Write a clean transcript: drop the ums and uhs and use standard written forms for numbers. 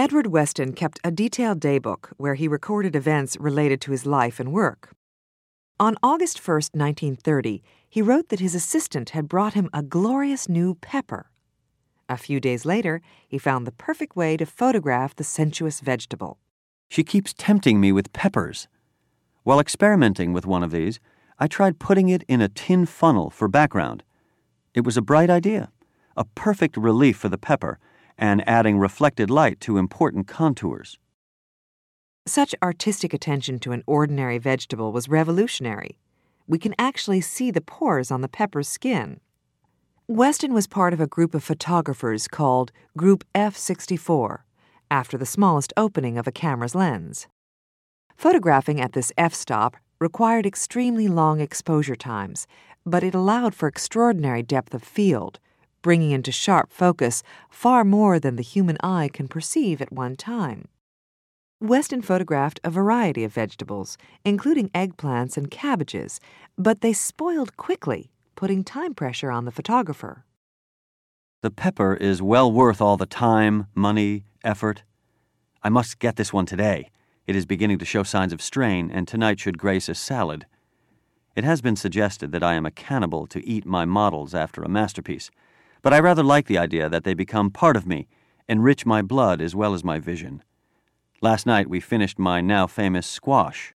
Edward Weston kept a detailed daybook where he recorded events related to his life and work. On August 1st, 1930, he wrote that his assistant had brought him a glorious new pepper. A few days later, he found the perfect way to photograph the sensuous vegetable. She keeps tempting me with peppers. While experimenting with one of these, I tried putting it in a tin funnel for background. It was a bright idea, a perfect relief for the pepper, and adding reflected light to important contours. Such artistic attention to an ordinary vegetable was revolutionary. We can actually see the pores on the pepper's skin. Weston was part of a group of photographers called Group F64, after the smallest opening of a camera's lens. Photographing at this f-stop required extremely long exposure times, but it allowed for extraordinary depth of field, bringing into sharp focus far more than the human eye can perceive at one time. Weston photographed a variety of vegetables, including eggplants and cabbages, but they spoiled quickly, putting time pressure on the photographer. The pepper is well worth all the time, money, effort. I must get this one today. It is beginning to show signs of strain, and tonight should grace a salad. It has been suggested that I am a cannibal to eat my models after a masterpiece, but I rather like the idea that they become part of me, enrich my blood as well as my vision. Last night we finished my now famous squash.